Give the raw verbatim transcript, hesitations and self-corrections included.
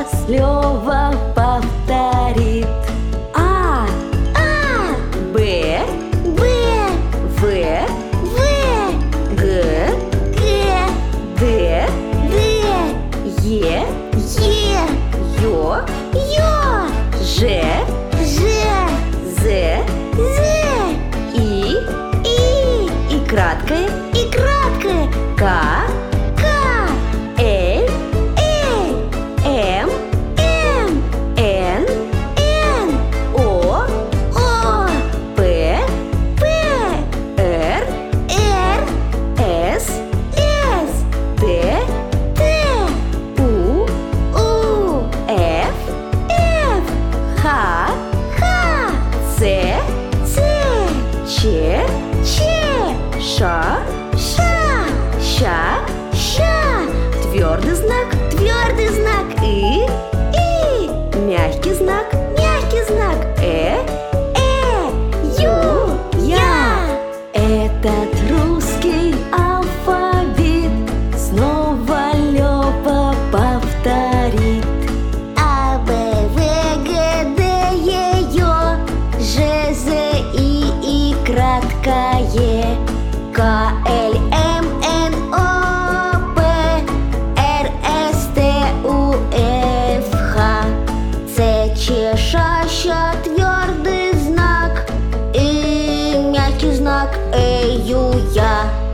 Лёва повторит. А, А, Б, Б, В, В, Г, Г, Д, Д, Е, Е, Ё, Ё, Ж, Ж, З, З, И, И, и краткое и краткое К, К, Л, Л, М, М, Н, Н, О, О, П, П, Р, Р, С, С, Т, Т, У, У, Ф, Ф, Х, Х, Ц, Ц, Ч, Ч, Ш, Ш, Щ, Щ, твердый знак твердый знак И, И, мягкий знак мягкий знак Э, Э, Ю, Я. Этот русский алфавит снова Лёва повторит. А, Б, В, Г, Д, Е, Ё, Ж, З, И, И краткое К, Л, М, Н, О, П, Р, С, Т, У, Ф, Х, Ц, Ч, Ш, Щ, твердый знак И, мягкий знак Э, Ю, Я.